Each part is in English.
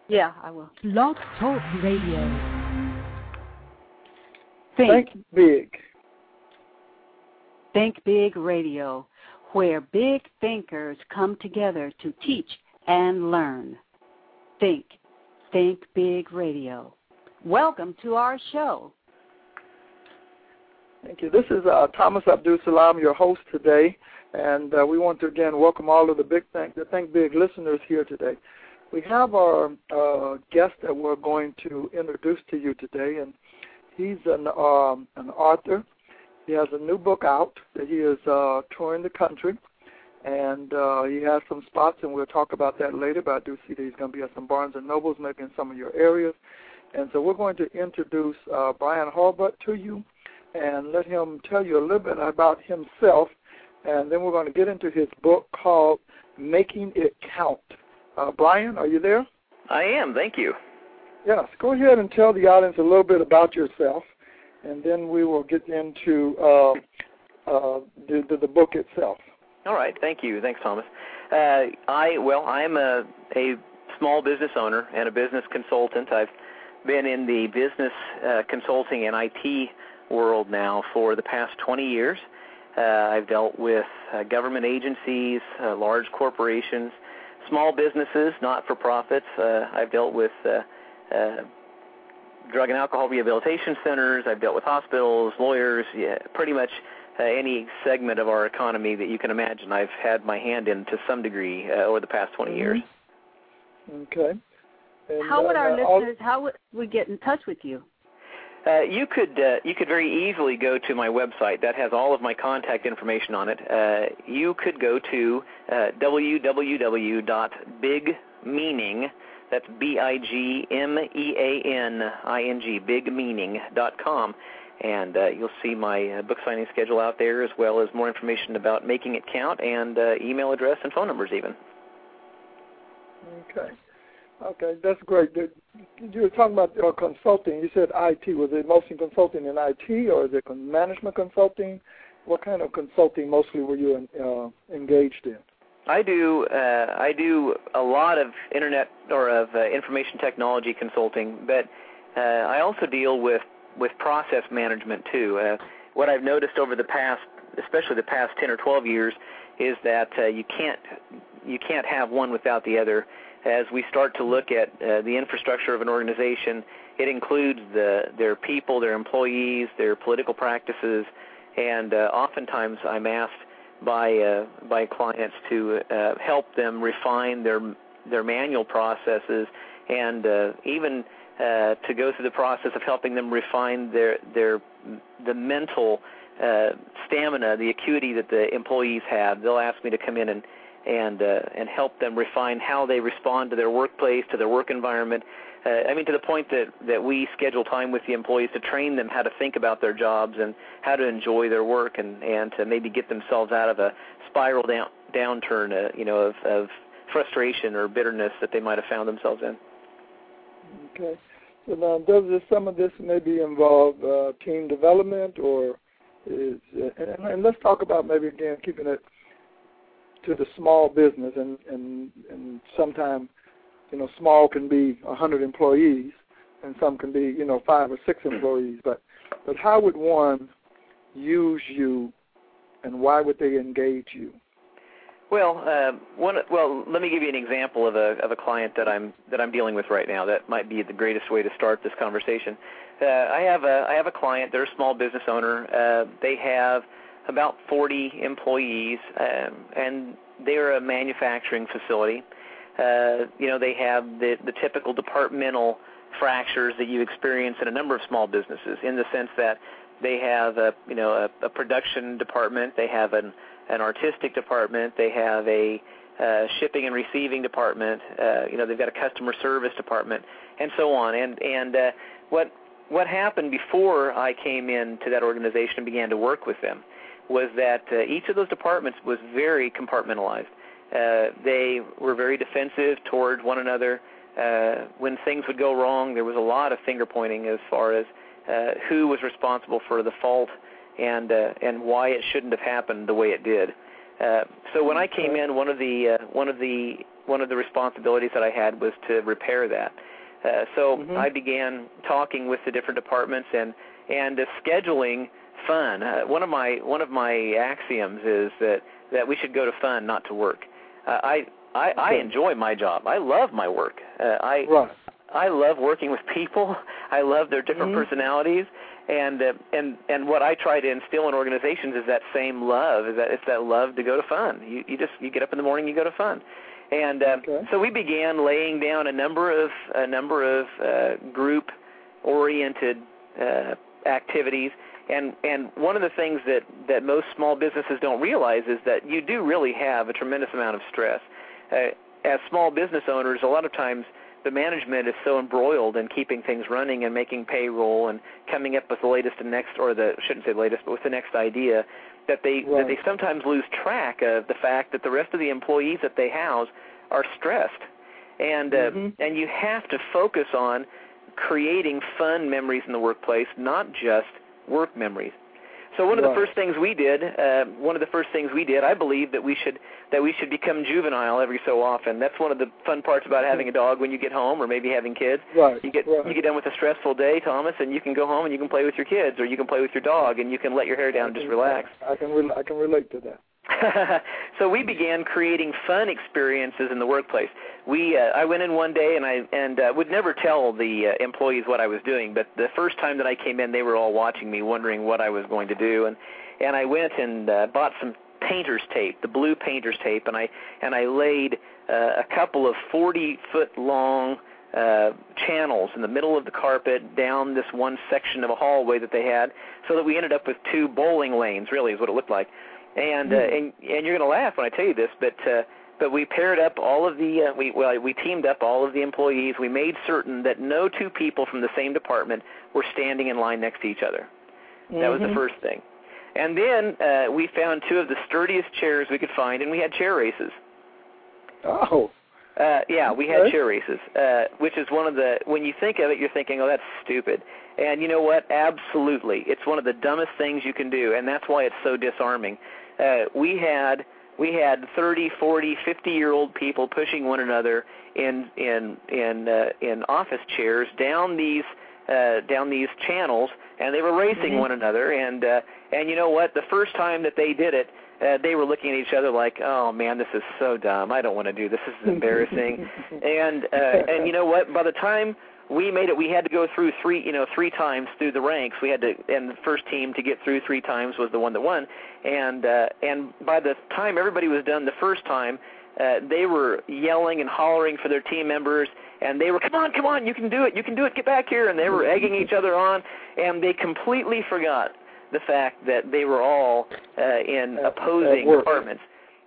Yeah, I will. Blog Talk Radio. Think Big. Think Big Radio, where big thinkers come together to teach and learn. Think Big Radio. Welcome to our show. Thank you. This is Thomas Abdul Salam, your host today, and we want to again welcome all of the Think Big listeners here today. We have our guest that we're going to introduce to you today, and he's an author. He has a new book out that he is touring the country, and he has some spots, and we'll talk about that later, but I do see that he's going to be at some Barnes & Nobles, maybe in some of your areas. And so we're going to introduce Brian Hurlbut to you and let him tell you a little bit about himself, and then we're going to get into his book called Making It Count. Brian, are you there? I am, thank you. Yes, go ahead and tell the audience a little bit about yourself, and then we will get into the book itself. All right, thank you. Thanks, Thomas. I'm a small business owner and a business consultant. I've been in the business consulting and IT world now for the past 20 years. I've dealt with government agencies, large corporations, small businesses, not-for-profits. I've dealt with drug and alcohol rehabilitation centers. I've dealt with hospitals, lawyers, pretty much any segment of our economy that you can imagine I've had my hand in to some degree over the past 20 years. Okay. And, how would our listeners, how would we get in touch with you? You could very easily go to my website. That has all of my contact information on it. You could go to www.bigmeaning, that's BIGMEANING, bigmeaning.com, and you'll see my book signing schedule out there, as well as more information about Making It Count, and email address and phone numbers even. Okay, that's great. You were talking about consulting. You said IT. Was it mostly consulting in IT, or is it management consulting? What kind of consulting mostly were you engaged in? I do a lot of internet or of information technology consulting, but I also deal with process management too. What I've noticed over the past, especially the past 10 or 12 years, is that you can't have one without the other. As we start to look at the infrastructure of an organization, it includes their people, their employees, their political practices, and oftentimes I'm asked by clients to help them refine their manual processes, and even to go through the process of helping them refine the mental stamina, the acuity that the employees have. They'll ask me to come in and help them refine how they respond to their workplace, to their work environment. To the point that we schedule time with the employees to train them how to think about their jobs and how to enjoy their work, and to maybe get themselves out of a spiral downturn, of frustration or bitterness that they might have found themselves in. Okay. So now, does some of this maybe involve team development, or and let's talk about maybe again keeping it to the small business, and sometimes, small can be 100 employees, and some can be, 5 or 6 employees. But how would one use you, and why would they engage you? Well, let me give you an example of a client that I'm dealing with right now. That might be the greatest way to start this conversation. I have a client. They're a small business owner. They have about 40 employees, and they're a manufacturing facility. They have the typical departmental fractures that you experience in a number of small businesses, in the sense that they have a production department, they have an artistic department, they have a shipping and receiving department, they've got a customer service department, and so on. And what happened before I came into that organization and began to work with them was that each of those departments was very compartmentalized. They were very defensive toward one another. When things would go wrong, there was a lot of finger pointing as far as who was responsible for the fault and why it shouldn't have happened the way it did. So when I came in, one of the responsibilities that I had was to repair that. So I began talking with the different departments and scheduling fun. One of my axioms is that we should go to fun, not to work. I enjoy my job. I love my work. I love working with people. I love their different personalities, and what I try to instill in organizations is that same love. It's that love to go to fun. You get up in the morning, you go to fun, and so we began laying down a number of group-oriented activities. And one of the things that most small businesses don't realize is that you do really have a tremendous amount of stress. As small business owners, a lot of times the management is so embroiled in keeping things running and making payroll and coming up with the latest and next, or shouldn't say latest, but with the next idea, that they sometimes lose track of the fact that the rest of the employees that they house are stressed. And you have to focus on creating fun memories in the workplace, not just work memories. So one of the first things we did, I believe that we should become juvenile every so often. That's one of the fun parts about having a dog when you get home, or maybe having kids. You get done with a stressful day, Thomas, and you can go home and you can play with your kids, or you can play with your dog, and you can let your hair down and just relax. I can relate to that. So we began creating fun experiences in the workplace. I went in one day and would never tell the employees what I was doing, but the first time that I came in, they were all watching me, wondering what I was going to do, and I went and bought some painter's tape, the blue painter's tape, and I laid a couple of 40-foot long channels in the middle of the carpet down this one section of a hallway that they had, so that we ended up with 2 bowling lanes, really is what it looked like. And you're going to laugh when I tell you this, but we paired up all of the we teamed up all of the employees. We made certain that no 2 people from the same department were standing in line next to each other. That was the first thing. And then we found 2 of the sturdiest chairs we could find, and we had chair races. Oh. We had chair races, which is one of the, when you think of it, you're thinking, oh, that's stupid. And you know what? Absolutely. It's one of the dumbest things you can do, and that's why it's so disarming. We had 30, 40, 50-year-old people pushing one another in office chairs down these channels, and they were racing one another. And you know what? The first time that they did it, they were looking at each other like, oh man, this is so dumb. I don't want to do this. This is embarrassing. and you know what? By the time we made it, we had to go through 3 times through the ranks. We had to, and the first team to get through 3 times was the one that won. And by the time everybody was done the first time, they were yelling and hollering for their team members, and they were, come on, you can do it, get back here. And they were egging each other on, and they completely forgot the fact that they were all in opposing departments.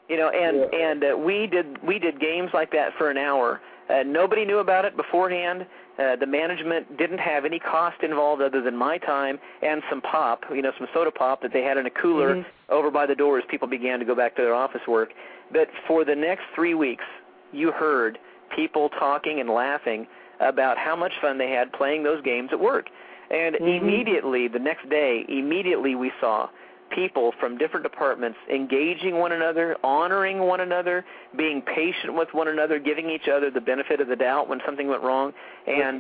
And we did games like that for an hour. Nobody knew about it beforehand. The management didn't have any cost involved other than my time and some pop, some soda pop that they had in a cooler over by the door as people began to go back to their office work. But for the next 3 weeks, you heard people talking and laughing about how much fun they had playing those games at work. And immediately, the next day, we saw people from different departments engaging one another, honoring one another, being patient with one another, giving each other the benefit of the doubt when something went wrong, and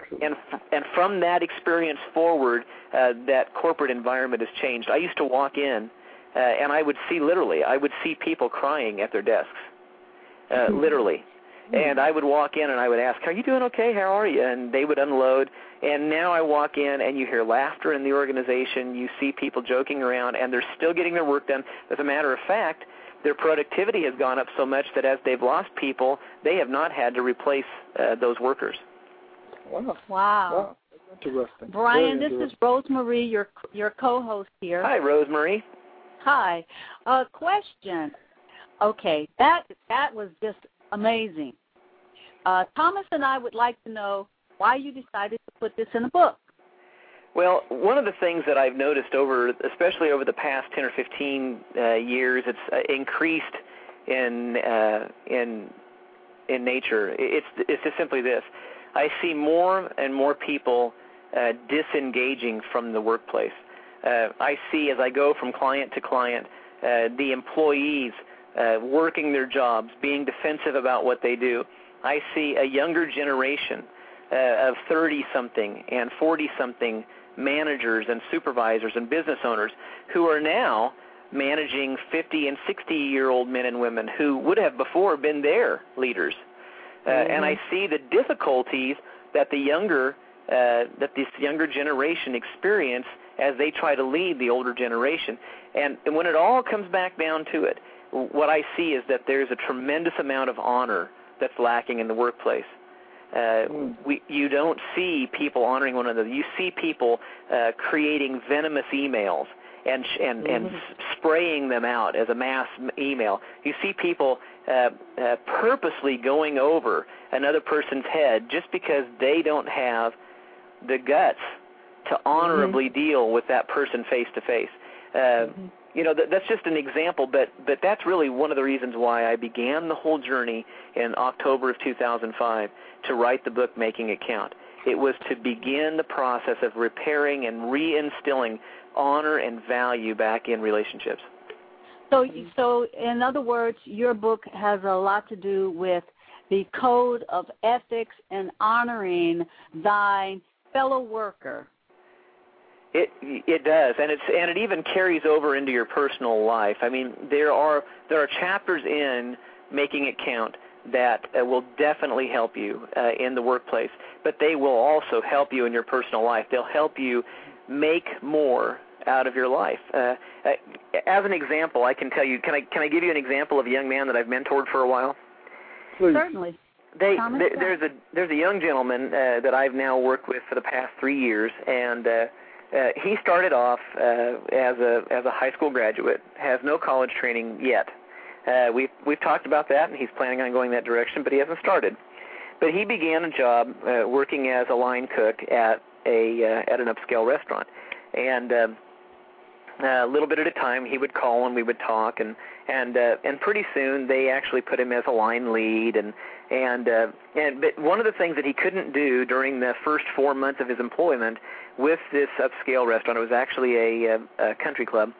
from that experience forward, that corporate environment has changed. I used to walk in, and I would see people crying at their desks, literally. And I would walk in and I would ask, are you doing okay? How are you? And they would unload. And now I walk in and you hear laughter in the organization. You see people joking around, and they're still getting their work done. As a matter of fact, their productivity has gone up so much that as they've lost people, they have not had to replace those workers. Wow. Interesting. Brian, this is Rosemary, your co-host here. Hi, Rosemary. Hi. Question. Okay, that was just amazing. Thomas and I would like to know why you decided to put this in a book. Well, one of the things that I've noticed especially over the past 10 or 15 years, it's increased in nature. It's just simply this. I see more and more people disengaging from the workplace. I see, as I go from client to client, the employees working their jobs, being defensive about what they do. I see a younger generation of 30-something and 40-something managers and supervisors and business owners who are now managing 50 and 60-year-old men and women who would have before been their leaders. And I see the difficulties that this younger generation experience as they try to lead the older generation. And when it all comes back down to it, what I see is that there's a tremendous amount of honor that's lacking in the workplace. You don't see people honoring one another. You see people creating venomous emails and spraying them out as a mass email. You see people purposely going over another person's head just because they don't have the guts to honorably deal with that person face to face. That's just an example, but that's really one of the reasons why I began the whole journey in October of 2005 to write the book Making It Count. It was to begin the process of repairing and reinstilling honor and value back in relationships. So in other words, your book has a lot to do with the code of ethics and honoring thine fellow worker. It does, and it even carries over into your personal life. I mean, there are chapters in Making It Count that will definitely help you in the workplace, but they will also help you in your personal life. They'll help you make more out of your life. As an example, I can tell you. Can I give you an example of a young man that I've mentored for a while? Please. Certainly. There's a young gentleman that I've now worked with for the past 3 years, and he started off as a high school graduate, has no college training yet. We've talked about that, and he's planning on going that direction, but he hasn't started. But he began a job working as a line cook at an upscale restaurant, and a little bit at a time he would call and we would talk, and pretty soon they actually put him as a line lead, but one of the things that he couldn't do during the first 4 months of his employment with this upscale restaurant, it was actually a country club,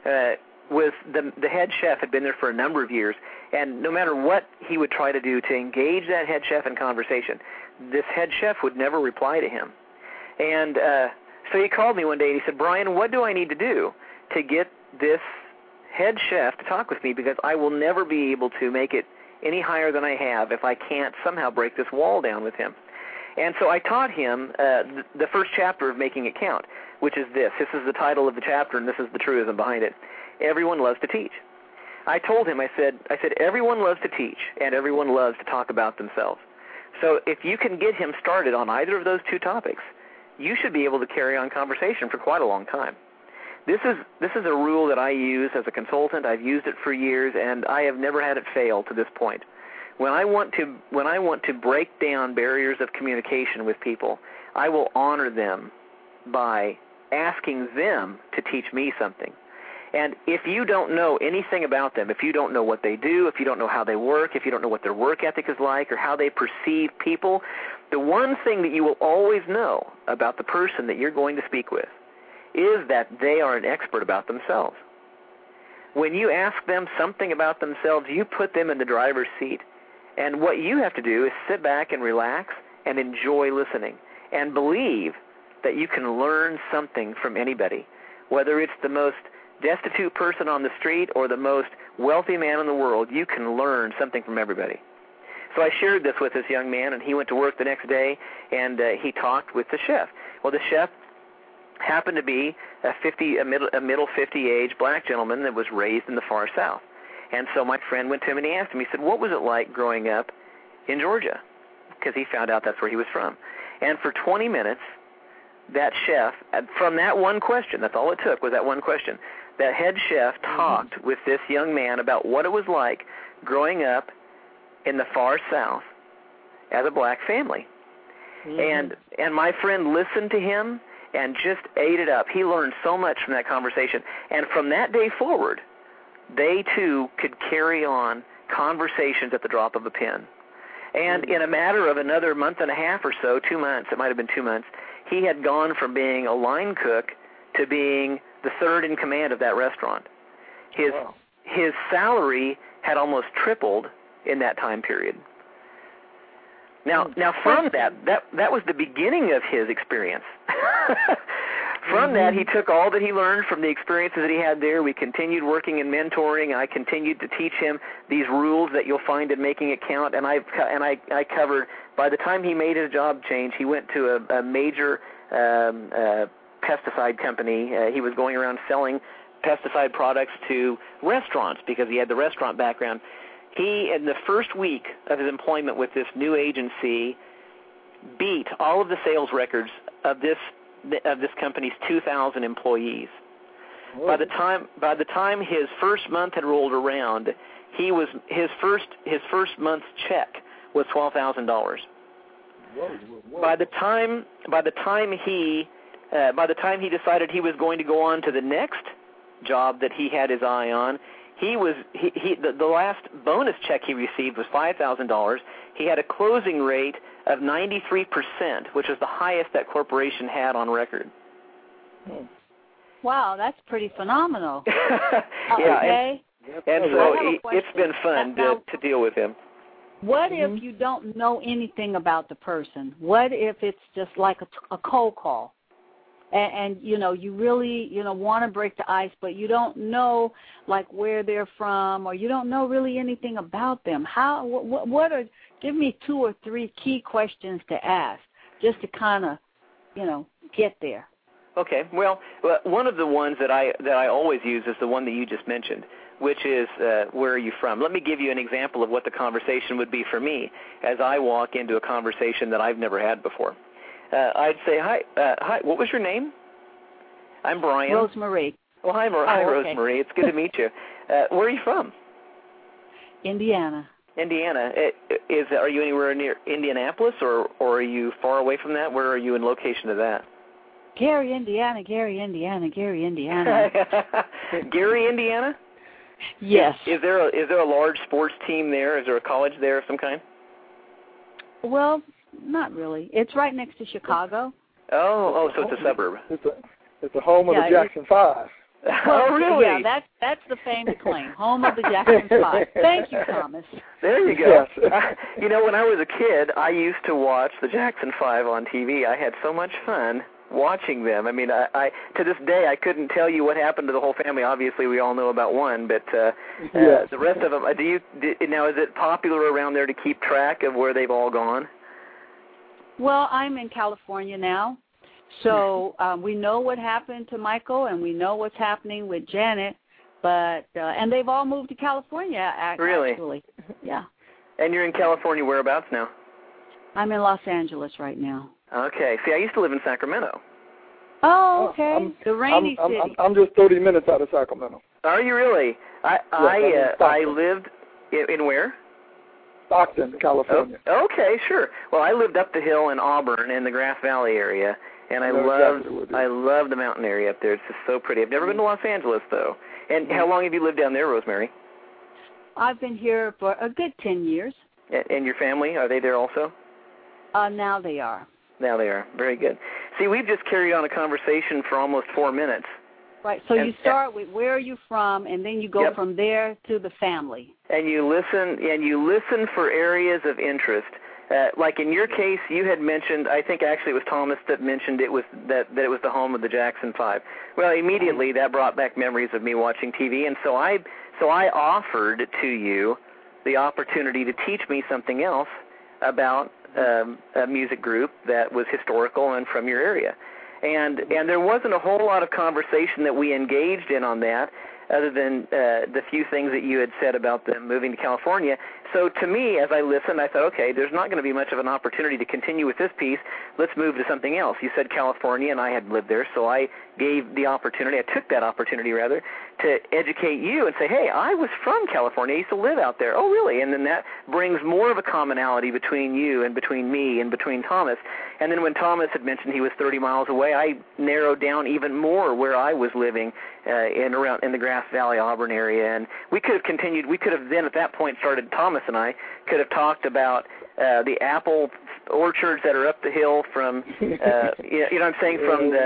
was the head chef had been there for a number of years, and no matter what he would try to do to engage that head chef in conversation, this head chef would never reply to him. And so he called me one day and he said, "Brian, what do I need to do to get this head chef to talk with me, because I will never be able to make it any higher than I have if I can't somehow break this wall down with him?" And so I taught him the first chapter of Making It Count, which is this. This is the title of the chapter, and this is the truism behind it. Everyone loves to teach. I told him, I said, everyone loves to teach, and everyone loves to talk about themselves. So if you can get him started on either of those two topics, you should be able to carry on conversation for quite a long time. This is a rule that I use as a consultant. I've used it for years, and I have never had it fail to this point. When I want to break down barriers of communication with people, I will honor them by asking them to teach me something. And if you don't know anything about them, if you don't know what they do, if you don't know how they work, if you don't know what their work ethic is like or how they perceive people, the one thing that you will always know about the person that you're going to speak with is that they are an expert about themselves. When you ask them something about themselves, you put them in the driver's seat. And what you have to do is sit back and relax and enjoy listening and believe that you can learn something from anybody, whether it's the most destitute person on the street or the most wealthy man in the world. You can learn something from everybody. So I shared this with this young man, and he went to work the next day, and he talked with the chef. Well, the chef happened to be a middle 50-age black gentleman that was raised in the far South. And so my friend went to him and he asked him, he said, what was it like growing up in Georgia? Because he found out that's where he was from. And for 20 minutes, that chef, from that one question, that's all it took was that one question, that head chef talked with this young man about what it was like growing up in the far South as a black family. And my friend listened to him and just ate it up. He learned so much from that conversation. And from that day forward, they too could carry on conversations at the drop of a pen. And in a matter of another month and a half or so, 2 months, it might have been 2 months, he had gone from being a line cook to being the third in command of that restaurant. His salary had almost tripled in that time period. Now from that was the beginning of his experience. From that, he took all that he learned from the experiences that he had there. We continued working in mentoring. I continued to teach him these rules that you'll find in Making It Count. And I covered, by the time he made his job change, he went to a major pesticide company. He was going around selling pesticide products to restaurants because he had the restaurant background. He, in the first week of his employment with this new agency, beat all of the sales records of this company's 2,000 employees. Whoa. By the time his first month had rolled around, his first month's check was $12,000. By the time he decided he was going to go on to the next job that he had his eye on, the last bonus check he received was $5,000. He had a closing rate of 93%, which is the highest that corporation had on record. Wow, that's pretty phenomenal. Yeah, okay. And so it's been fun to deal with him. What if you don't know anything about the person? What if it's just like a cold call? And you really, want to break the ice, but you don't know, like, where they're from, or you don't know really anything about them. Give me 2 or 3 key questions to ask just to kind of, get there. Okay. Well, one of the ones that I always use is the one that you just mentioned, which is where are you from? Let me give you an example of what the conversation would be for me as I walk into a conversation that I've never had before. I'd say, hi, what was your name? I'm Brian. Rosemarie. Well, hi, Rosemarie. It's good to meet you. Where are you from? Indiana. Indiana. Are you anywhere near Indianapolis, or are you far away from that? Where are you in location to that? Gary, Indiana. Gary, Indiana. Gary, Indiana? Yes. Is there a large sports team there? Is there a college there of some kind? Well, not really. It's right next to Chicago. Oh, so it's a suburb. It's the home of the Jackson 5. Oh, really? Yeah, that's the famous claim, home of the Jackson 5. Thank you, Thomas. There you go. Yes. When I was a kid, I used to watch the Jackson 5 on TV. I had so much fun watching them. I mean, I to this day, I couldn't tell you what happened to the whole family. Obviously, we all know about one, but the rest of them, now, is it popular around there to keep track of where they've all gone? Well, I'm in California now, so we know what happened to Michael, and we know what's happening with Janet, but and they've all moved to California, actually. Really? Yeah. And you're in California whereabouts now? I'm in Los Angeles right now. Okay. See, I used to live in Sacramento. Oh, okay. The rainy city. I'm just 30 minutes out of Sacramento. Are you really? I lived in where? Stockton, California. Oh, okay, sure. Well, I lived up the hill in Auburn in the Grass Valley area, and I love the mountain area up there. It's just so pretty. I've never been to Los Angeles, though. And how long have you lived down there, Rosemarie? I've been here for a good 10 years. And your family, are they there also? Now they are. Now they are. Very good. See, we've just carried on a conversation for almost 4 minutes. Right. So you start with where are you from, and then you go from there to the family. And you listen for areas of interest. Like in your case, you had mentioned, I think actually it was Thomas that mentioned it was that it was the home of the Jackson 5. Well, immediately that brought back memories of me watching TV, and so I offered to you the opportunity to teach me something else about a music group that was historical and from your area. And there wasn't a whole lot of conversation that we engaged in on that, other than the few things that you had said about them moving to California. So to me, as I listened, I thought, okay, there's not going to be much of an opportunity to continue with this piece. Let's move to something else. You said California, and I had lived there, so I took that opportunity, to educate you and say, hey, I was from California. I used to live out there. Oh, really? And then that brings more of a commonality between you and between me and between Thomas. And then when Thomas had mentioned he was 30 miles away, I narrowed down even more where I was living in the Grass Valley, Auburn area. And we could have continued. We could have then at that point started. Thomas Thomas and I could have talked about the apple orchards that are up the hill from, you know what I'm saying,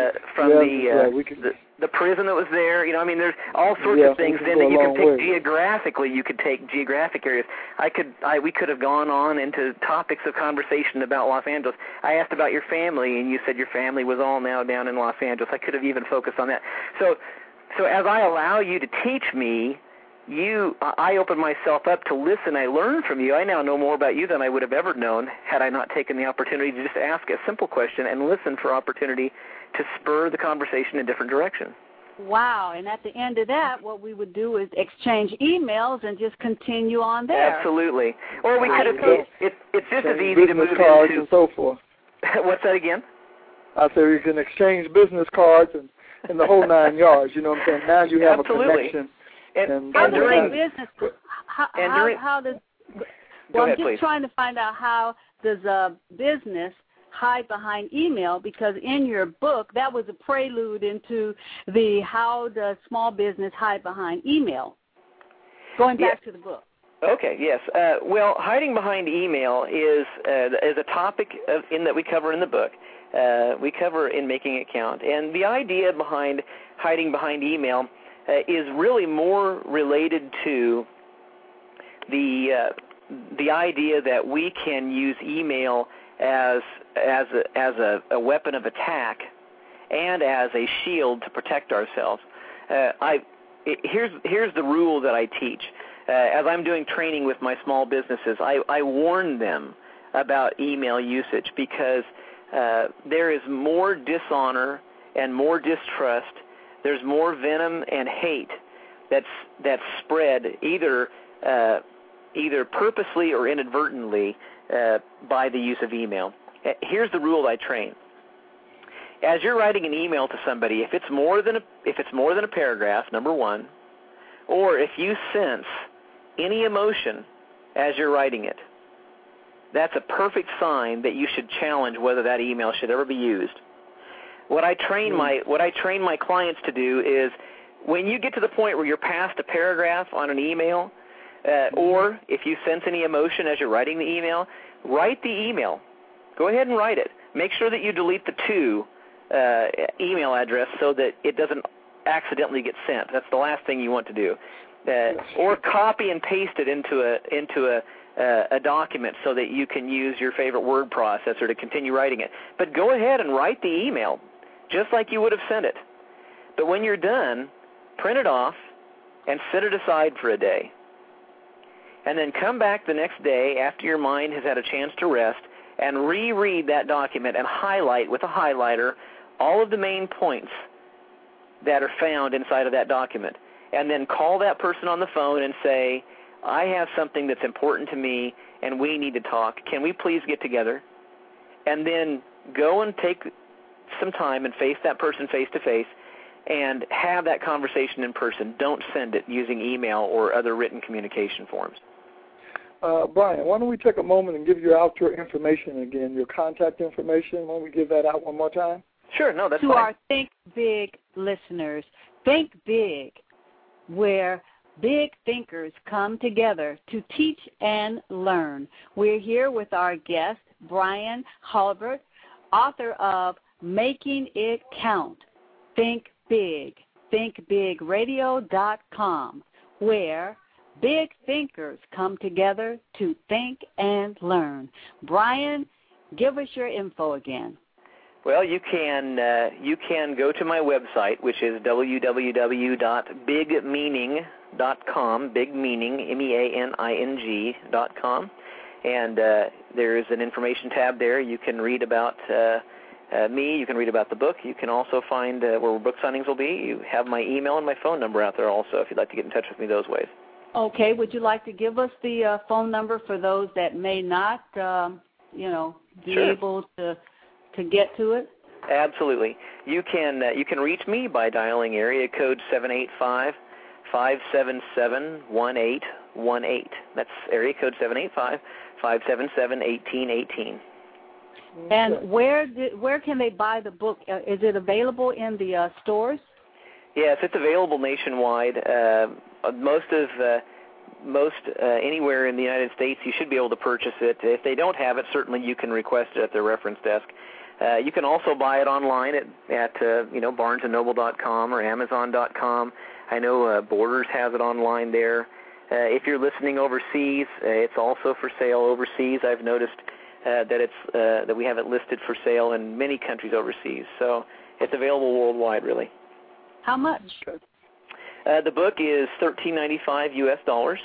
the prison that was there. You know, I mean, there's all sorts of things then that you can pick geographically. You could take geographic areas. We could have gone on into topics of conversation about Los Angeles. I asked about your family, and you said your family was all now down in Los Angeles. I could have even focused on that. So as I allow you to teach me, I open myself up to listen. I learn from you. I now know more about you than I would have ever known had I not taken the opportunity to just ask a simple question and listen for opportunity to spur the conversation in different directions. Wow, and at the end of that, what we would do is exchange emails and just continue on there. Absolutely. Or we could have, it's just as easy to move cards into. And so forth. What's that again? I said we can exchange business cards and the whole 9 yards. You know what I'm saying? Now you have Absolutely. a connection. And during business, how does? Well, I'm just trying to find out how does a business hide behind email, because in your book that was a prelude into the how does small business hide behind email. Going back to the book. Okay. Yes. Well, hiding behind email is a topic that we cover in the book. We cover in Making It Count, and the idea behind hiding behind email is really more related to the idea that we can use email as a weapon of attack and as a shield to protect ourselves. Here's the rule that I teach. As I'm doing training with my small businesses, I warn them about email usage because there is more dishonor and more distrust. There's more venom and hate that's spread either purposely or inadvertently by the use of email. Here's the rule I train. As you're writing an email to somebody, if it's more than a paragraph, number one, or if you sense any emotion as you're writing it, that's a perfect sign that you should challenge whether that email should ever be used. What I train my clients to do is when you get to the point where you're past a paragraph on an email, or if you sense any emotion as you're writing the email, write the email. Go ahead and write it. Make sure that you delete the to email address so that it doesn't accidentally get sent. That's the last thing you want to do. Or copy and paste it into a document so that you can use your favorite word processor to continue writing it. But go ahead and write the email just like you would have sent it. But when you're done, print it off and set it aside for a day. And then come back the next day after your mind has had a chance to rest and reread that document and highlight with a highlighter all of the main points that are found inside of that document. And then call that person on the phone and say, I have something that's important to me and we need to talk. Can we please get together? And then go and take some time and face that person face to face and have that conversation in person. Don't send it using email or other written communication forms. Brian, why don't we take a moment and give you out your information again, your contact information. Why don't we give that out one more time? Sure, no, that's fine. To our Think Big listeners, think big, where big thinkers come together to teach and learn. We're here with our guest, Brian Halbert, author of Making It Count. Think Big, thinkbigradio.com, where big thinkers come together to think and learn. Brian, give us your info again. Well, you can go to my website, which is www.bigmeaning.com, bigmeaning, MEANING.com, and there is an information tab there. You can read about me. You can read about the book. You can also find where book signings will be. You have my email and my phone number out there also if you'd like to get in touch with me those ways. Okay. Would you like to give us the phone number for those that may not, be Sure. able to get to it? Absolutely. You can reach me by dialing area code 785-577-1818. That's area code 785-577-1818. And where can they buy the book? Is it available in the stores? Yes, it's available nationwide. Most of most anywhere in the United States, you should be able to purchase it. If they don't have it, certainly you can request it at their reference desk. You can also buy it online at BarnesandNoble.com or Amazon.com. I know Borders has it online there. If you're listening overseas, it's also for sale overseas. I've noticed that we have it listed for sale in many countries overseas. So it's available worldwide, really. How much? The book is $13.95 US.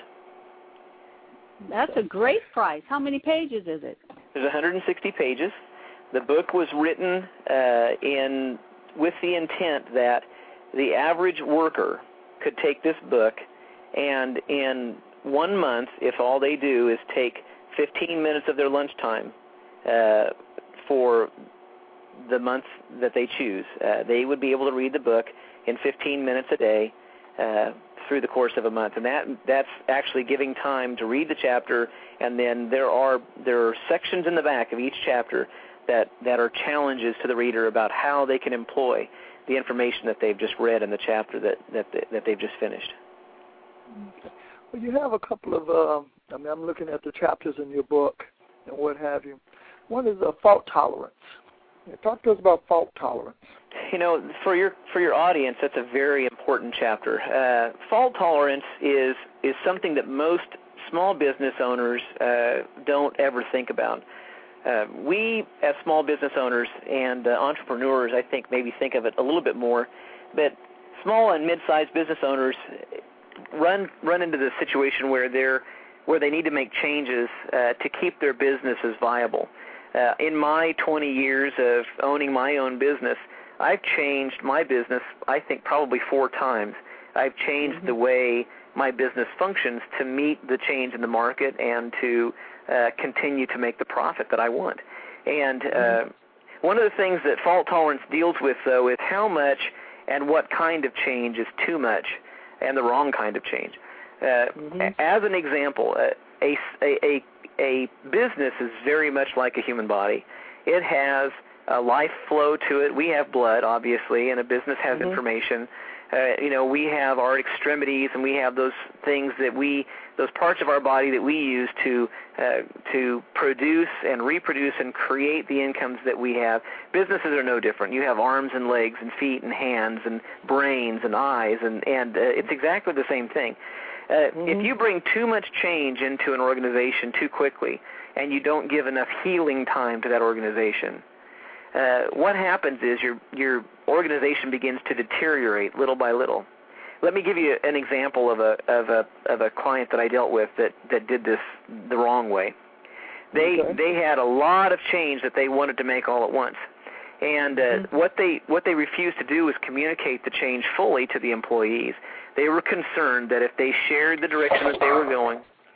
That's a great price. How many pages is it? There's 160 pages. The book was written with the intent that the average worker could take this book and in 1 month, if all they do is take 15 minutes of their lunchtime for the month that they choose, they would be able to read the book in 15 minutes a day through the course of a month. And that's actually giving time to read the chapter, and then there are sections in the back of each chapter that are challenges to the reader about how they can employ the information that they've just read in the chapter that they've just finished. Okay. Well, you have a couple of, I'm looking at the chapters in your book and what have you. One is fault tolerance. Talk to us about fault tolerance. For your audience, that's a very important chapter. Fault tolerance is something that most small business owners don't ever think about. We, as small business owners and entrepreneurs, I think maybe think of it a little bit more, but small and mid-sized business owners run into the situation where they need to make changes to keep their businesses viable. In my 20 years of owning my own business, I've changed my business, I think, probably 4 times. I've changed the way my business functions to meet the change in the market and to continue to make the profit that I want. And one of the things that fault tolerance deals with, though, is how much and what kind of change is too much and the wrong kind of change. As an example, a business is very much like a human body. It has a life flow to it. We have blood, obviously, and a business has information. We have our extremities, and we have those things those parts of our body that we use to produce and reproduce and create the incomes that we have. Businesses are no different. You have arms and legs and feet and hands and brains and eyes, and it's exactly the same thing. If you bring too much change into an organization too quickly and you don't give enough healing time to that organization, what happens is your organization begins to deteriorate little by little. Let me give you an example of a client that I dealt with that did this the wrong way. They had a lot of change that they wanted to make all at once, and what they refused to do was communicate the change fully to the employees. They were concerned that if they shared the direction that they were going,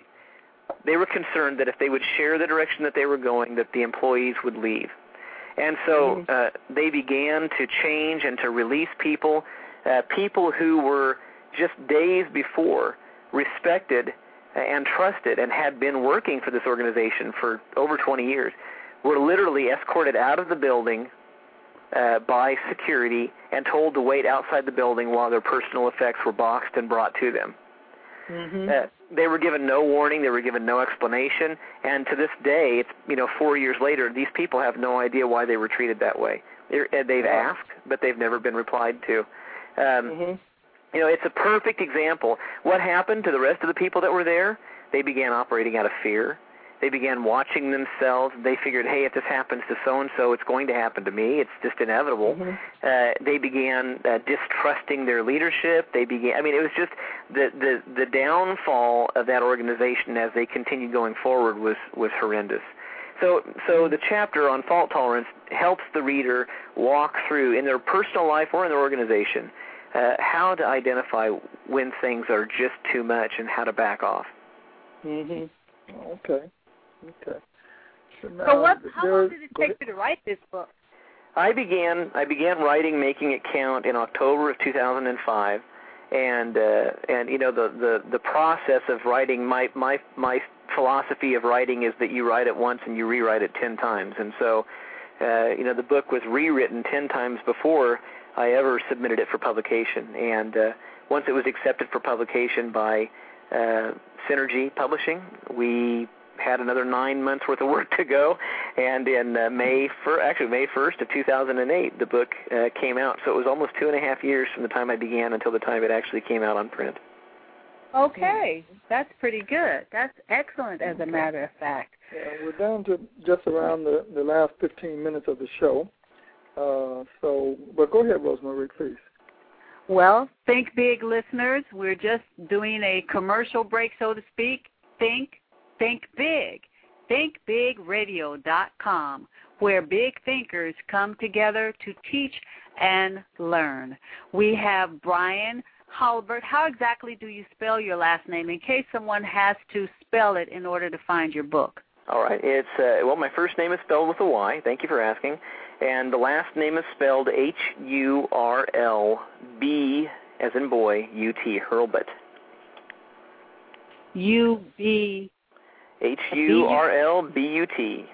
that the employees would leave. And so they began to change and to release people who were just days before respected and trusted and had been working for this organization for over 20 years, were literally escorted out of the building by security and told to wait outside the building while their personal effects were boxed and brought to them. They were given no warning. They were given no explanation. And to this day, it's 4 years later, these people have no idea why they were treated that way. They've asked, but they've never been replied to. It's a perfect example. What happened to the rest of the people that were there? They began operating out of fear. They began watching themselves. They figured, hey, if this happens to so-and-so, it's going to happen to me. It's just inevitable. They began distrusting their leadership. It was just the downfall of that organization as they continued going forward was horrendous. So the chapter on fault tolerance helps the reader walk through, in their personal life or in their organization, how to identify when things are just too much and how to back off. Okay. So how long did it take you to write this book? I began writing Making It Count in October of 2005, and the process of writing, my philosophy of writing is that you write it once and you rewrite it 10 times, and so the book was rewritten 10 times before I ever submitted it for publication, and once it was accepted for publication by Synergy Publishing. We had another 9 months worth of work to go, and in May 1st of 2008, the book came out. So it was almost 2.5 years from the time I began until the time it actually came out on print. Okay, that's pretty good. That's excellent, as a matter of fact. Yeah, we're down to just around the last 15 minutes of the show. But go ahead, Rosemary, please. Well, Think Big listeners, we're just doing a commercial break, so to speak. Think Big. ThinkBigRadio.com, where big thinkers come together to teach and learn. We have Brian Halbert. How exactly do you spell your last name, in case someone has to spell it in order to find your book? All right. It's my first name is spelled with a Y. Thank you for asking. And the last name is spelled H-U-R-L-B, as in boy, U-T, Hurlbut. U-B... H-U-R-L-B-U-T.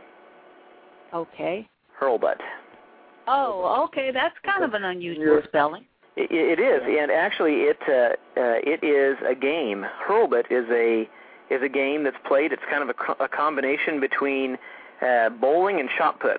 Okay. Hurlbut. Oh, okay. That's kind of an unusual spelling. It is, and actually it is a game. Hurlbut is a game that's played. It's kind of a combination between bowling and shot put.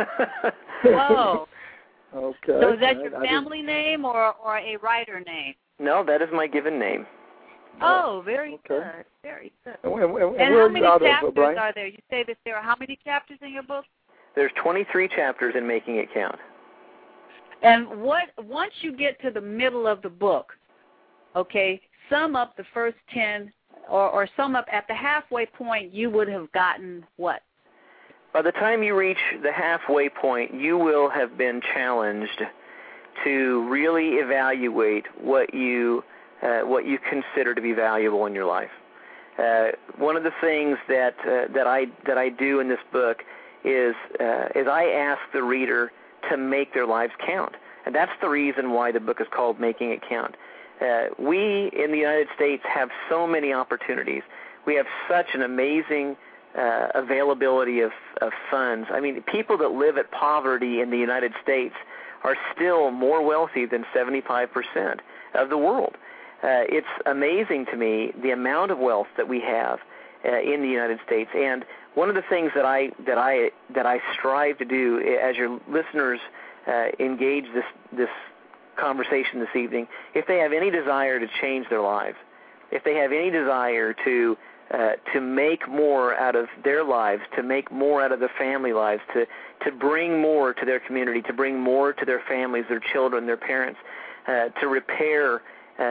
Oh. Okay. So is that your family name or a writer name? No, that is my given name. Oh, very good. Very good. And how many chapters are there? You say that there are how many chapters in your book? There's 23 chapters in Making It Count. And once you get to the middle of the book, okay, sum up the first 10 or sum up at the halfway point, you would have gotten what? By the time you reach the halfway point, you will have been challenged to really evaluate what you consider to be valuable in your life. One of the things that I do in this book is I ask the reader to make their lives count, and that's the reason why the book is called Making It Count. We in the United States have so many opportunities. We have such an amazing availability of funds. I mean, people that live at poverty in the United States are still more wealthy than 75% of the world. It's amazing to me the amount of wealth that we have in the United States. And one of the things that I strive to do, as your listeners engage this conversation this evening, if they have any desire to change their lives, if they have any desire to make more out of their lives, to make more out of their family lives, to bring more to their community, to bring more to their families, their children, their parents, to repair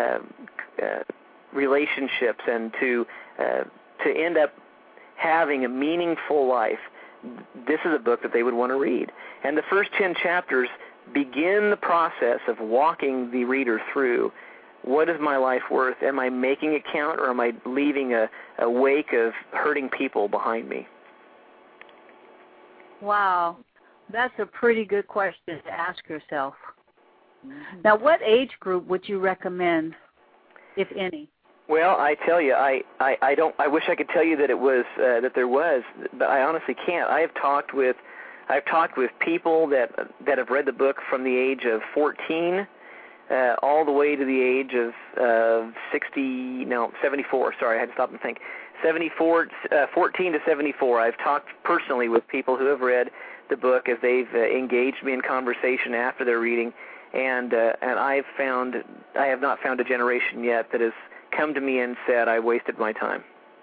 relationships, and to end up having a meaningful life, this is a book that they would want to read. And the first 10 chapters begin the process of walking the reader through, what is my life worth? Am I making it count, or am I leaving a wake of hurting people behind me? Wow. That's a pretty good question to ask yourself. Now, what age group would you recommend, if any? Well, I tell you, I wish I could tell you that it was that there was, but I honestly can't. I've talked with people that have read the book from the age of 14 all the way to the age of 74. Sorry, I had to stop and think. 14 to 74. I've talked personally with people who have read the book as they've engaged me in conversation after their reading, and I have not found a generation yet that has come to me and said I wasted my time.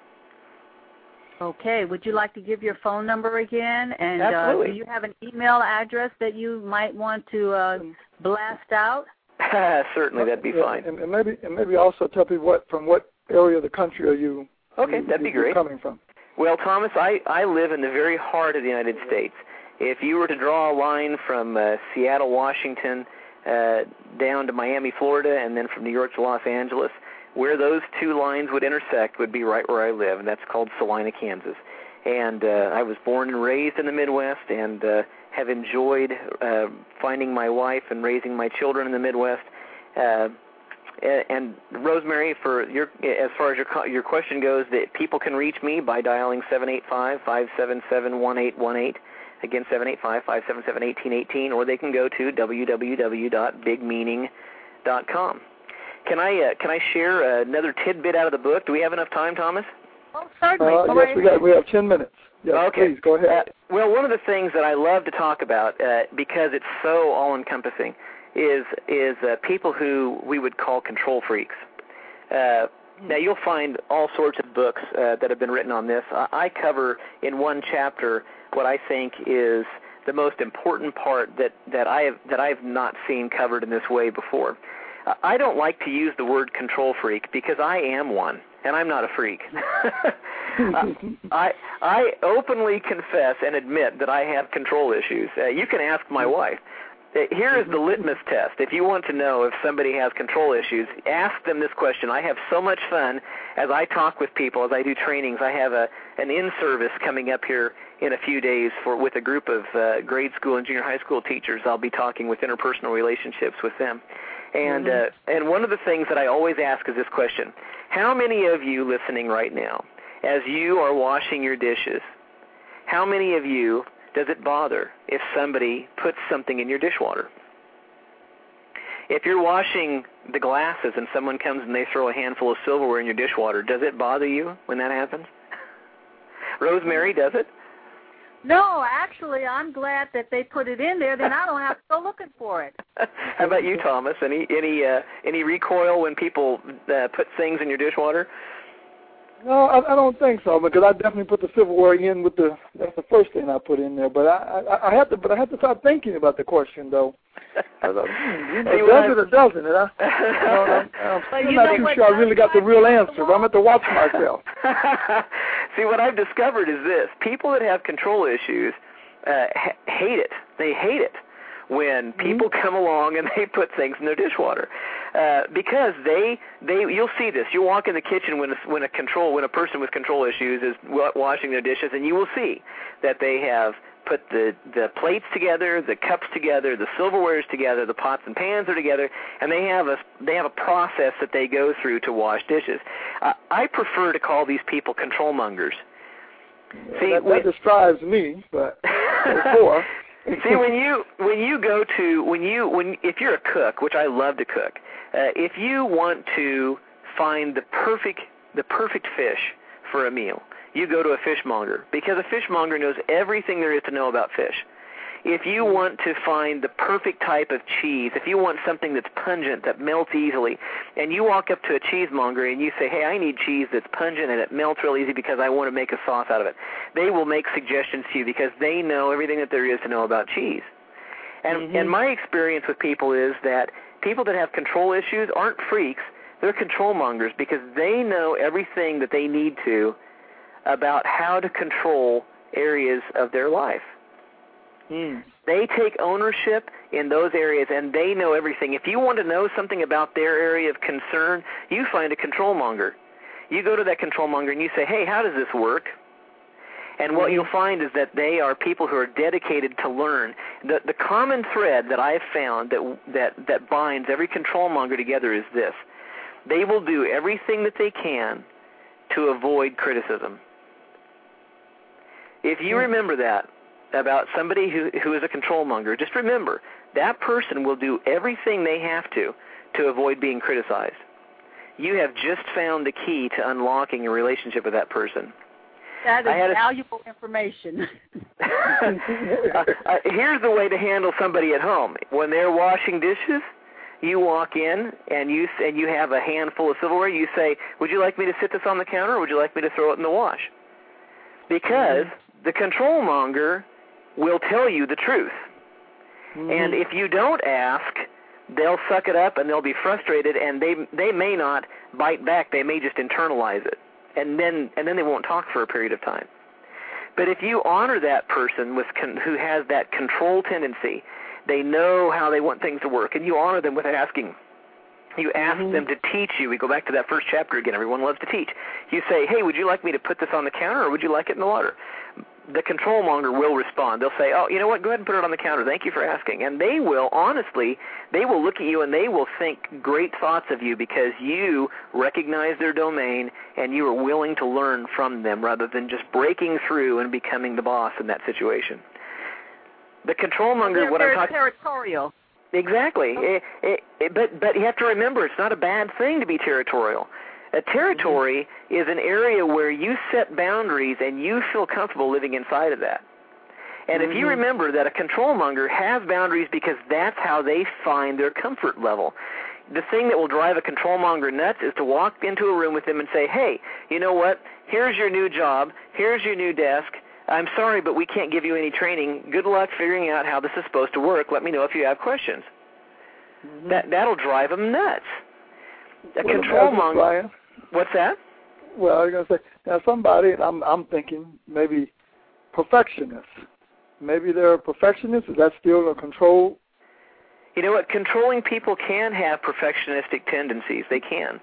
Okay. Would you like to give your phone number again? And Absolutely. Do you have an email address that you might want to blast out? Certainly, that'd be fine. And maybe also tell people from what area of the country are you? Okay, that'd be great. Coming from? Well, Thomas, I live in the very heart of the United States. If you were to draw a line from Seattle, Washington, down to Miami, Florida, and then from New York to Los Angeles, where those two lines would intersect would be right where I live, and that's called Salina, Kansas. And I was born and raised in the Midwest, and have enjoyed finding my wife and raising my children in the Midwest. And Rosemary, as far as your question goes, that people can reach me by dialing 785-577-1818. Again, 785-577-1818, or they can go to www.bigmeaning.com. Can I share another tidbit out of the book? Do we have enough time, Thomas? Oh, certainly. Yes, we have 10 minutes. Yes, okay. Please, go ahead. Well, one of the things that I love to talk about, because it's so all-encompassing, is people who we would call control freaks. Now, you'll find all sorts of books that have been written on this. I cover in one chapter what I think is the most important part that I've not seen covered in this way before. I don't like to use the word control freak because I am one, and I'm not a freak. I openly confess and admit that I have control issues. You can ask my wife. Here is the litmus test. If you want to know if somebody has control issues, ask them this question. I have so much fun as I talk with people, as I do trainings. I have an in-service coming up here in a few days with a group of grade school and junior high school teachers. I'll be talking with interpersonal relationships with them. And one of the things that I always ask is this question. How many of you listening right now, as you are washing your dishes, how many of you does it bother if somebody puts something in your dishwater? If you're washing the glasses and someone comes and they throw a handful of silverware in your dishwater, does it bother you when that happens? Rosemary, does it? No, actually, I'm glad that they put it in there. Then I don't have to go looking for it. How about you, Thomas? Any recoil when people put things in your dishwater? No, I don't think so, because I definitely put the silverware in with that's the first thing I put in there. But I have to start thinking about the question though. Does it or doesn't it? I'm still not too sure I really got the real answer, but I'm going to have to watch myself. See, what I've discovered is this. People that have control issues hate it. They hate it when people come along and they put things in their dishwater. Because you'll see this. You walk in the kitchen when a person with control issues is washing their dishes, and you will see that they have put the plates together, the cups together, the silverwares together, the pots and pans are together, and they have a process that they go through to wash dishes. I prefer to call these people control mongers. See, that describes me, but before. See, if you're a cook, which I love to cook, if you want to find the perfect fish for a meal, you go to a fishmonger, because a fishmonger knows everything there is to know about fish. If you want to find the perfect type of cheese, if you want something that's pungent, that melts easily, and you walk up to a cheesemonger and you say, hey, I need cheese that's pungent and it melts real easy because I want to make a sauce out of it, they will make suggestions to you because they know everything that there is to know about cheese. And my experience with people is that people that have control issues aren't freaks, they're control mongers because they know everything that they need to about how to control areas of their life. They take ownership in those areas, and they know everything. If you want to know something about their area of concern, you find a control monger. You go to that control monger and you say, hey, how does this work? And what you'll find is that they are people who are dedicated to learn. The common thread that I've found that binds every control monger together is this. They will do everything that they can to avoid criticism. If you remember that about somebody who is a control monger, just remember, that person will do everything they have to avoid being criticized. You have just found the key to unlocking a relationship with that person. That is valuable information. Here's the way to handle somebody at home. When they're washing dishes, you walk in and you have a handful of silverware. You say, would you like me to sit this on the counter or would you like me to throw it in the wash? Because the control monger will tell you the truth. And if you don't ask, they'll suck it up and they'll be frustrated, and they may not bite back. They may just internalize it. And then they won't talk for a period of time. But if you honor that person who has that control tendency, they know how they want things to work, and you honor them with asking. You ask them to teach you. We go back to that first chapter again. Everyone loves to teach. You say, hey, would you like me to put this on the counter or would you like it in the water? The control monger will respond. They'll say, oh, you know what, go ahead and put it on the counter. Thank you for asking. And they will, honestly, they will look at you and they will think great thoughts of you because you recognize their domain and you are willing to learn from them rather than just breaking through and becoming the boss in that situation. The control monger, what I'm talking about. Territorial. Exactly. But you have to remember, it's not a bad thing to be territorial. A territory is an area where you set boundaries and you feel comfortable living inside of that. And if you remember that a control monger has boundaries because that's how they find their comfort level. The thing that will drive a control monger nuts is to walk into a room with them and say, hey, you know what? Here's your new job. Here's your new desk. I'm sorry, but we can't give you any training. Good luck figuring out how this is supposed to work. Let me know if you have questions. That'll drive them nuts. A control monger. Brian, what's that? Well, I was going to say, now somebody, I'm thinking maybe perfectionists. Maybe they're a perfectionist. Is that still a control? You know what? Controlling people can have perfectionistic tendencies. They can.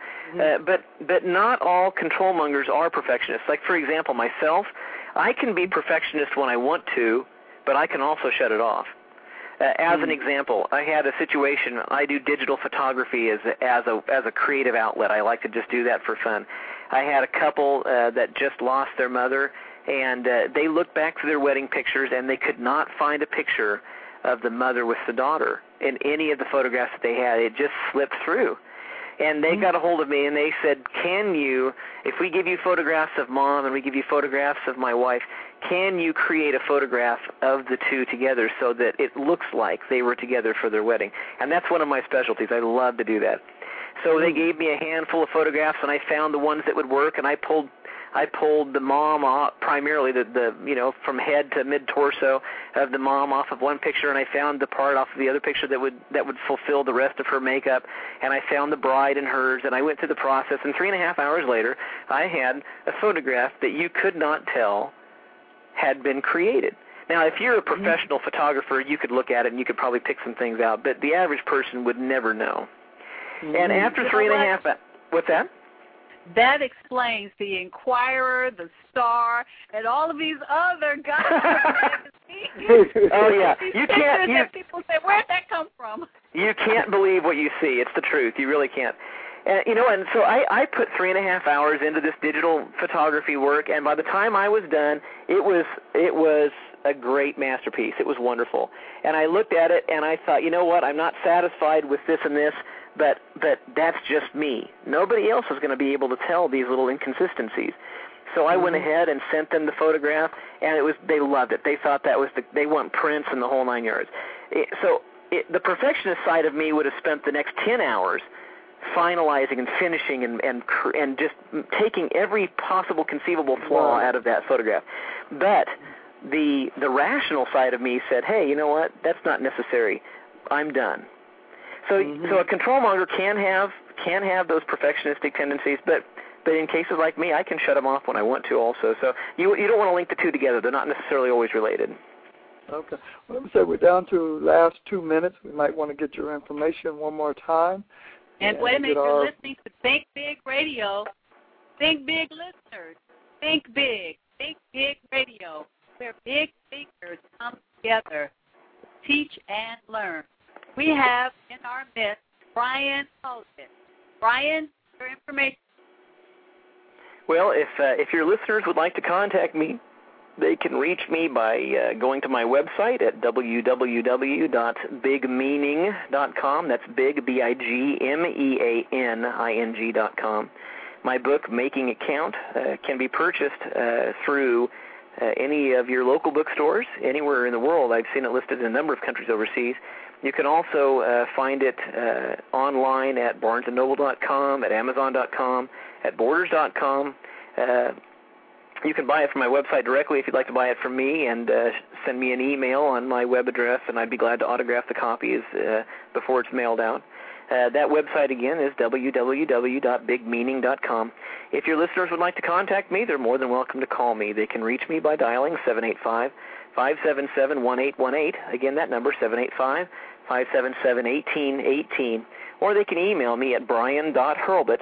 But not all control mongers are perfectionists. Like, for example, myself, I can be perfectionist when I want to, but I can also shut it off. As an example, I had a situation. I do digital photography as a creative outlet. I like to just do that for fun. I had a couple that just lost their mother, and they looked back through their wedding pictures, and they could not find a picture of the mother with the daughter in any of the photographs that they had. It just slipped through. And they got a hold of me, and they said, can you, if we give you photographs of Mom and we give you photographs of my wife, can you create a photograph of the two together so that it looks like they were together for their wedding? And that's one of my specialties. I love to do that. So they gave me a handful of photographs, and I found the ones that would work, and I pulled the mom off, primarily the from head to mid torso of the mom off of one picture, and I found the part off of the other picture that would fulfill the rest of her makeup, and I found the bride and hers, and I went through the process, and 3.5 hours later I had a photograph that you could not tell had been created. Now, if you're a professional photographer, you could look at it and you could probably pick some things out, but the average person would never know. And after 3.5, what's that? That explains the Inquirer, the Star, and all of these other guys. Oh yeah, you can't. People say, "Where'd that come from?" You can't believe what you see. It's the truth. You really can't. And and so I put 3.5 hours into this digital photography work, and by the time I was done, it was a great masterpiece. It was wonderful. And I looked at it and I thought, you know what? I'm not satisfied with this and this. But that's just me. Nobody else is going to be able to tell these little inconsistencies. So I went ahead and sent them the photograph, and they loved it. They thought they want prints and the whole 9 yards. The perfectionist side of me would have spent the next 10 hours finalizing and finishing and just taking every possible conceivable flaw out of that photograph. But the rational side of me said, hey, you know what? That's not necessary. I'm done. So a control monger can have those perfectionistic tendencies, but in cases like me, I can shut them off when I want to also. So you don't want to link the two together. They're not necessarily always related. Okay. Well, let me say we're down to last 2 minutes. We might want to get your information one more time. And wait a minute, you're listening to Think Big Radio. Think big, listeners. Think big. Think Big Radio, where big thinkers come together, teach and learn. We have in our midst Brian Holden. Brian, your information. Well, if your listeners would like to contact me, they can reach me by going to my website at www.bigmeaning.com. That's big, BIGMEANING.com. My book, Making It Count, can be purchased through any of your local bookstores anywhere in the world. I've seen it listed in a number of countries overseas. You can also find it online at barnesandnoble.com, at amazon.com, at borders.com. You can buy it from my website directly if you'd like to buy it from me, and send me an email on my web address, and I'd be glad to autograph the copies before it's mailed out. That website, again, is www.bigmeaning.com. If your listeners would like to contact me, they're more than welcome to call me. They can reach me by dialing 785-577-1818. Again, that number, 785-577-1818. Or they can email me at brian.hurlbut,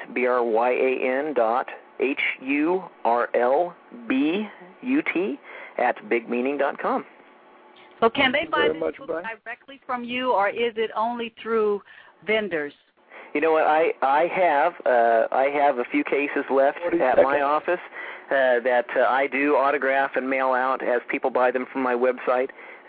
BRYAN.HURLBUT, at bigmeaning.com. So can they buy this book directly from you, or is it only through vendors? You know what? I have a few cases left at my office that I do autograph and mail out as people buy them from my website.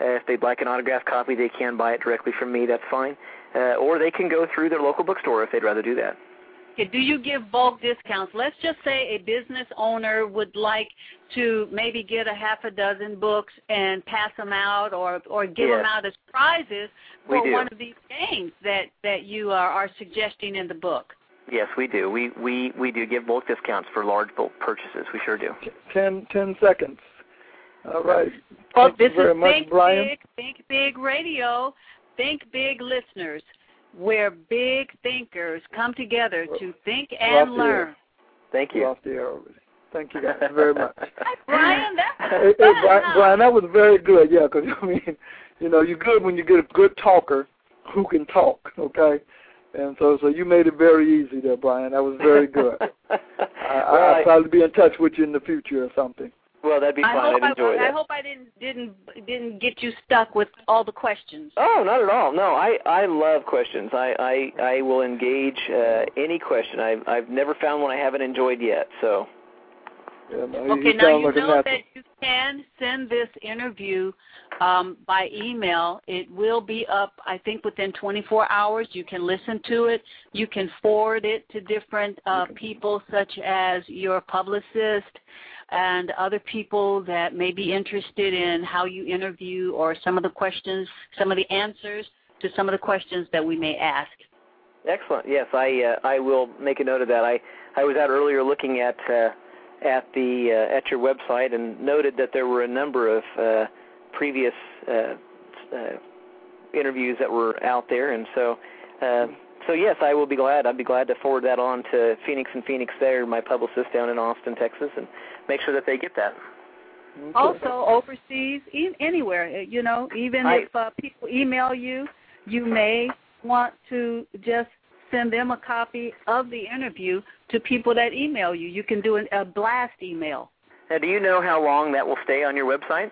If they'd like an autographed copy, they can buy it directly from me. That's fine. Or they can go through their local bookstore if they'd rather do that. Okay, do you give bulk discounts? Let's just say a business owner would like to maybe get a half a dozen books and pass them out or give them out as prizes for one of these games that you are suggesting in the book. Yes, we do. We do give bulk discounts for large bulk purchases. We sure do. 10 seconds. All right. Well, Thank you very much, Brian. Think Big Radio, Think Big listeners, where big thinkers come together to think and learn. Thank you. Off the air already. Thank you guys very much. Brian, Brian, that was very good. Yeah, because I mean, you're good when you get a good talker who can talk. Okay, and so you made it very easy there, Brian. That was very good. I'll probably be in touch with you in the future or something. Well, that'd be fun. I'd enjoy that. I hope I didn't get you stuck with all the questions. Oh, not at all. No, I love questions. I will engage any question. I've never found one I haven't enjoyed yet. So. Yeah, no, okay, now you know that you can send this interview by email. It will be up, I think, within 24 hours. You can listen to it. You can forward it to different people, such as your publicist and other people that may be interested in how you interview or some of the questions, some of the answers to some of the questions that we may ask. Excellent. Yes, I will make a note of that. I was out earlier looking at your website and noted that there were a number of previous interviews that were out there, and so yes, I will be glad. I'd be glad to forward that on to Phoenix and Phoenix there, my publicist down in Austin, Texas, and make sure that they get that. Also, overseas, anywhere, even if people email you, you may want to just send them a copy of the interview to people that email you. You can do a blast email. Now, do you know how long that will stay on your website?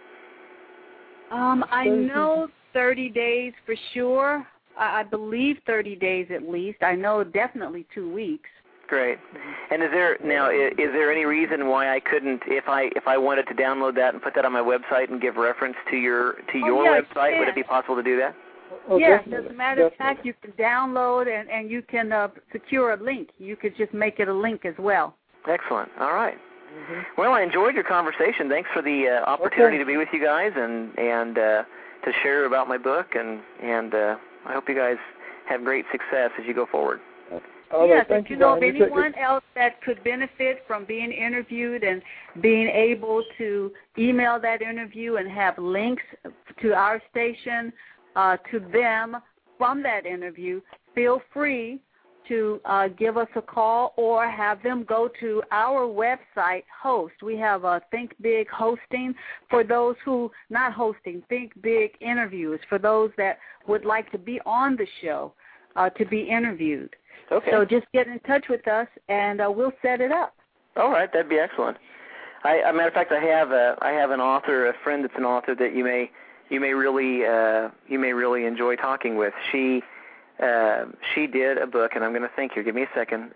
I know 30 days for sure. I believe 30 days at least. I know definitely 2 weeks. Great. And is there any reason why I couldn't, if I wanted to download that and put that on my website and give reference to your website, would it be possible to do that? Oh, yes, as a matter of fact, you can download and you can secure a link. You could just make it a link as well. Excellent. All right. Mm-hmm. Well, I enjoyed your conversation. Thanks for the opportunity to be with you guys and to share about my book, and I hope you guys have great success as you go forward. Yes, if you know of anyone else that could benefit from being interviewed and being able to email that interview and have links to our station, to them from that interview, feel free to give us a call or have them go to our website host. We have Think Big Hosting for those who, not hosting, Think Big Interviews for those that would like to be on the show to be interviewed. Okay. So just get in touch with us and we'll set it up. All right, that'd be excellent. As a matter of fact, I have an author, a friend that's an author that you may really enjoy talking with. She did a book, and I'm going to think here. Give me a second.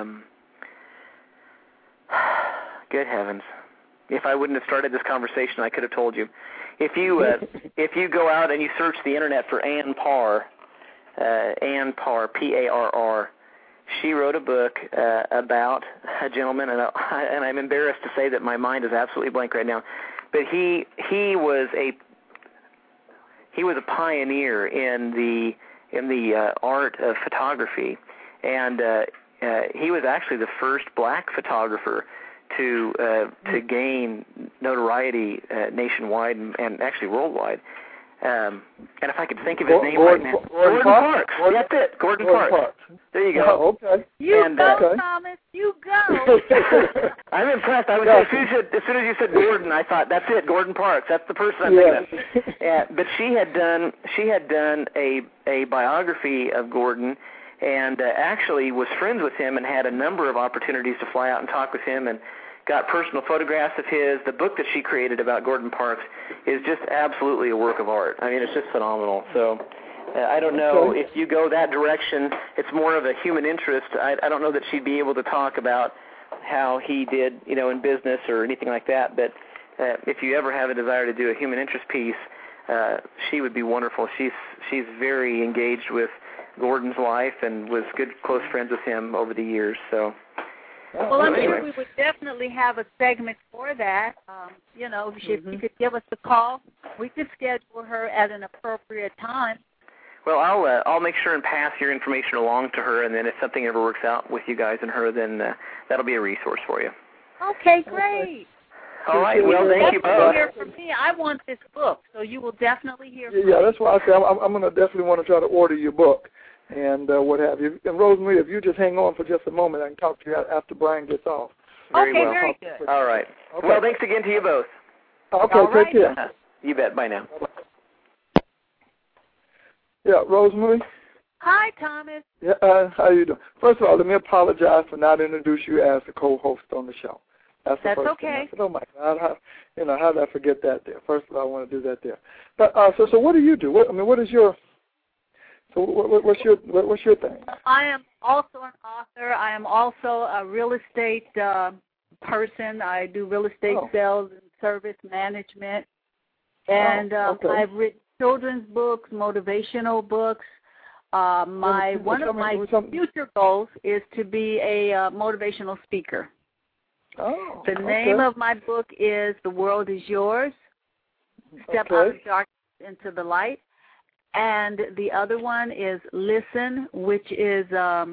Good heavens! If I wouldn't have started this conversation, I could have told you. If you go out and you search the internet for Ann Parr, Parr, she wrote a book about a gentleman, and I'm embarrassed to say that my mind is absolutely blank right now. But he was a pioneer in the art of photography, and he was actually the first black photographer to gain notoriety nationwide and actually worldwide. And if I could think of his name right now, Gordon Parks. That's it, Gordon Parks. There you go. Oh, okay. Thomas. You go. I'm impressed. I was as soon as you said Gordon, I thought that's it, Gordon Parks. That's the person I'm thinking of. But she had done a biography of Gordon, and actually was friends with him and had a number of opportunities to fly out and talk with him and got personal photographs of his. The book that she created about Gordon Parks is just absolutely a work of art. I mean, it's just phenomenal. So I don't know if you go that direction. It's more of a human interest. I don't know that she'd be able to talk about how he did, in business or anything like that. But if you ever have a desire to do a human interest piece, she would be wonderful. She's very engaged with Gordon's life and was good close friends with him over the years. So. Well, I'm sure we would definitely have a segment for that. If you could give us a call, we could schedule her at an appropriate time. Well, I'll make sure and pass your information along to her, and then if something ever works out with you guys and her, then that'll be a resource for you. Okay, great. All right. Well, thank you both. Hear from me. I want this book, so you will definitely hear from me. Yeah, that's why I say I'm going to definitely want to try to order your book. And what have you. And Rosemary, if you just hang on for just a moment, I can talk to you after Brian gets off. Very well. Very good. All right. Okay. Well, thanks again to you both. Okay, All right. take care. You bet. Bye now. Yeah, Rosemary. Hi, Thomas. Yeah, how you doing? First of all, let me apologize for not introducing you as the co-host on the show. That's the first okay. thing. I said, oh my God, how did I forget that there? First of all, I want to do that there. But so what do you do? What is your what's your thing? I am also an author. I am also a real estate person. I do real estate sales and service management. And I've written children's books, motivational books. One of my future goals is to be a motivational speaker. Oh, the name of my book is The World is Yours, Step Out of Darkness into the Light. And the other one is Listen, which is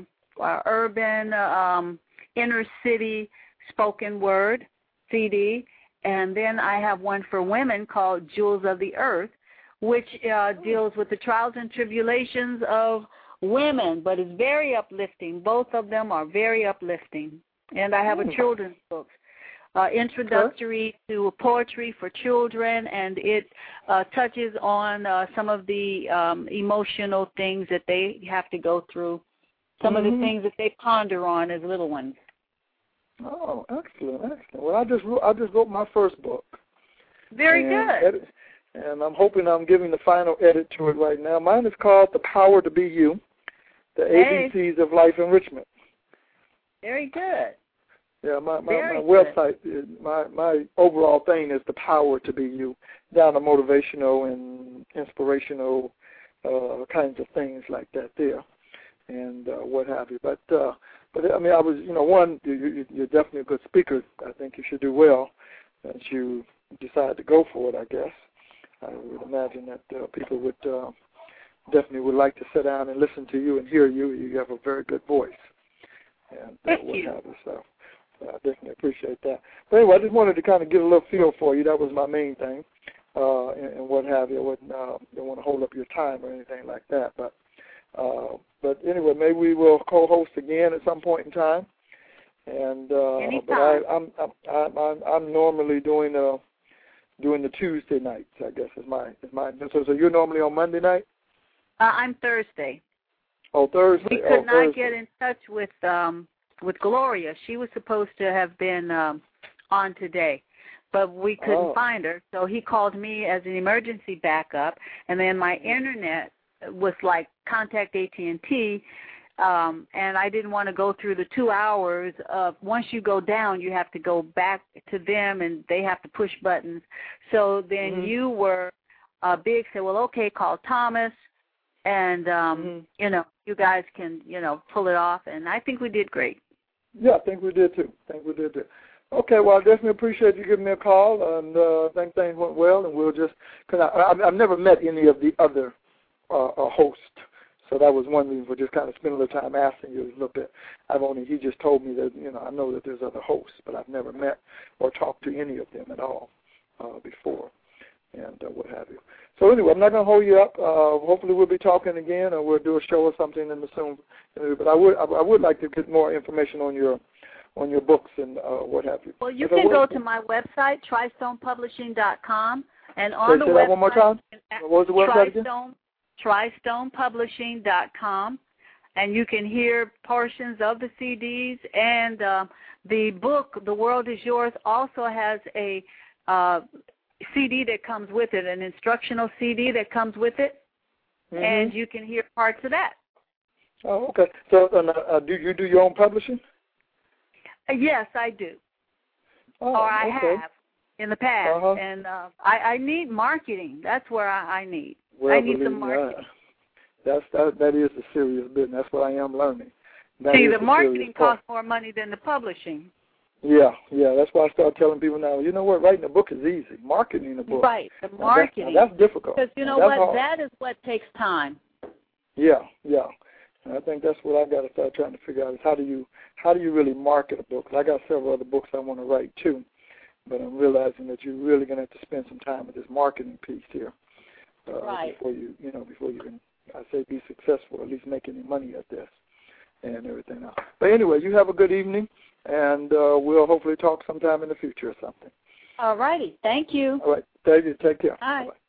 urban, inner city spoken word CD. And then I have one for women called Jewels of the Earth, which deals with the trials and tribulations of women, but is very uplifting. Both of them are very uplifting. And I have a children's book, introductory to poetry for children, and it touches on some of the emotional things that they have to go through, some of the things that they ponder on as little ones. Oh, excellent. Well, I just wrote my first book. Very good. And I'm hoping I'm giving the final edit to it right now. Mine is called The Power to Be You, the ABCs of Life Enrichment. Very good. Yeah, my website, my overall thing is The Power to Be You, down to motivational and inspirational kinds of things like that there, and what have you. But I mean, I was, one, you're definitely a good speaker. I think you should do well, that you decide to go for it, I guess. I would imagine that people would definitely would like to sit down and listen to you and hear you. You have a very good voice. And Thank what you. have you. So I definitely appreciate that. But anyway, I just wanted to kind of get a little feel for you. That was my main thing, and what have you. I wouldn't don't want to hold up your time or anything like that. But anyway, maybe we will co-host again at some point in time. And anytime. but I'm normally doing the Tuesday nights, I guess is my. So you're normally on Monday night? I'm Thursday. Oh, Thursday. We could not get in touch with Gloria. She was supposed to have been on today, but we couldn't find her. So he called me as an emergency backup, and then my internet was like contact AT&T, and I didn't want to go through the 2 hours of once you go down, you have to go back to them, and they have to push buttons. So then you were big, said, well, okay, call Thomas. And, you guys can, pull it off. And I think we did great. Yeah, I think we did, too. Okay, well, I definitely appreciate you giving me a call. And I think things went well. And we'll just, because I've never met any of the other hosts. So that was one reason for just kind of spending a little time asking you a little bit. He just told me that, I know that there's other hosts, but I've never met or talked to any of them at all before. And what have you. So anyway, I'm not going to hold you up. Hopefully we'll be talking again, or we'll do a show or something in the soon. But I would like to get more information on your books and what have you. Well, you can go to my website, tristonepublishing.com, and on the website. Say that one more time. What was the website again? tristonepublishing.com, and you can hear portions of the CDs, and the book, The World is Yours, also has a CD that comes with it, an instructional CD that comes with it, and you can hear parts of that. Oh, okay. So do you do your own publishing? Yes, I do. Oh, or I have. in the past, and I need marketing. That's where I need. Well, I need some marketing. That is a serious business. That's what I am learning. See, the marketing costs more money than the publishing. Yeah. That's why I start telling people now, you know what, writing a book is easy. Marketing a book. Right, the marketing. That's difficult. Because you know what, hard. That is what takes time. Yeah. And I think that's what I got to start trying to figure out is how do you really market a book? I got several other books I want to write too, but I'm realizing that you're really going to have to spend some time with this marketing piece here before you can, I say, be successful, at least make any money at this and everything else. But anyway, you have a good evening, and we'll hopefully talk sometime in the future or something. All righty. Thank you. All right. Thank you. Take care. Bye. Bye-bye.